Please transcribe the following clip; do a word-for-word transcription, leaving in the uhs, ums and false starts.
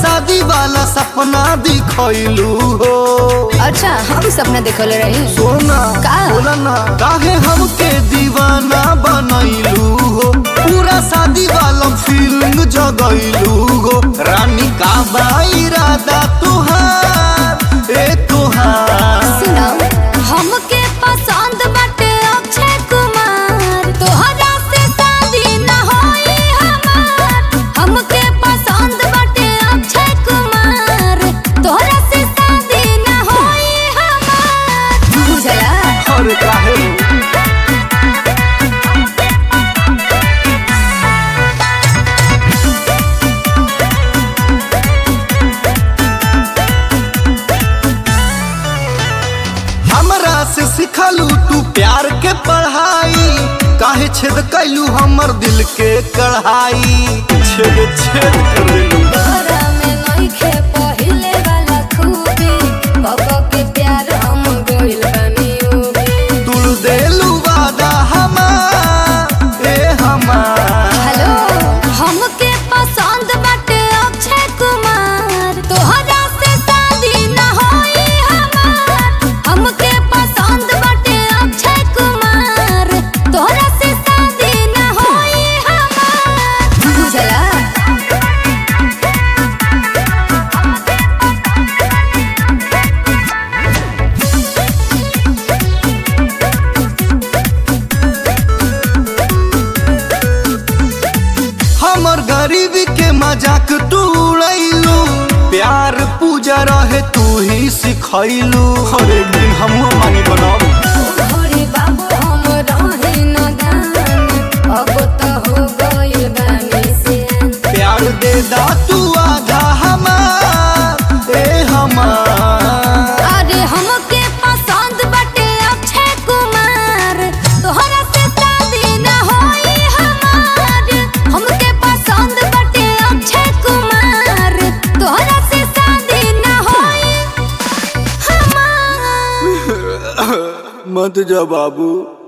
शादी वाला सपना दिखैलू हो। अच्छा हम सपना देखले रही सोना का? बोला ना काहे हमके दीवाना बनैलू हो। पूरा शादी वाला फीलिंग जगैलू हो। रानी का बा इरादा तुहार ए तुहार। सुनो हमके पसंद बाटे अक्षय कुमार, तोहरा से शादी न होई हमार। हमके पसंद बाटे अक्षय कुमार, तोहरा से शादी न होई हमार। बुझला? अरे काहे हमरा से सिखलू तू प्यार के पढ़ाई, काहे छेद कैलू हमर दिल के कढ़ाई। छेद छेद कर देलू। तोहरा में नइखे पहिले वाला खूबी, पापा के प्यार हम गइल बानी उबी। तुल देलू वादा हमार ए हमार। हेलो हमके पसंद बाटे अक्षय कुमार, तोहरा से शादी न होई हमार। हमके पसंद बाटे अक्षय कुमार, तोहरा से शादी न होई हमार। बुझला? हमर गरीबी के मजाक तू उड़ैलू। प्यार पूजा रहे तू ही सिखैलू। हर एक दिन हम मानी बनाब। अरे बाबू हम रही नदान, अब तो हो गइल बानी सियान। प्यार दे दा तू आधा हमार ए हमार। अरे हमके पसंद बाटे अक्षय कुमार, तोहरा से शादी न होई हमार। हमके पसंद बाटे अक्षय कुमार, तोहरा से शादी न होई हमार। मत जा बाबू।